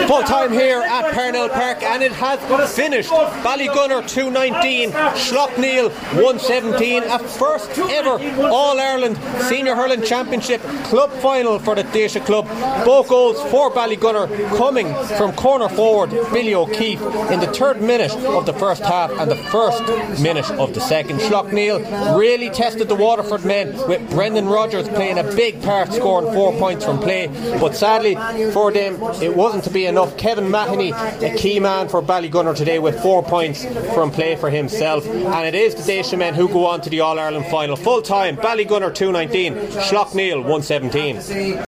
Full time here at Parnell Park, and it has finished. Ballygunner 219, Schlockneil 117. A first ever All-Ireland Senior Hurling Championship club final for the Taoiseach club. Both goals for Ballygunner coming from corner forward Billy O'Keefe in the 3rd minute of the first half and the 1st minute of the second. Schlockneil really tested the Waterford men, with Brendan Rodgers playing a big part, scoring 4 points from play, but sadly for them it wasn't to be enough. Kevin Mahoney, a key man for Ballygunner today, with 4 points from play for himself, and it is the Taoiseach men who go on to the All-Ireland final. Full time Ballygunner 219, Schlockneil 117.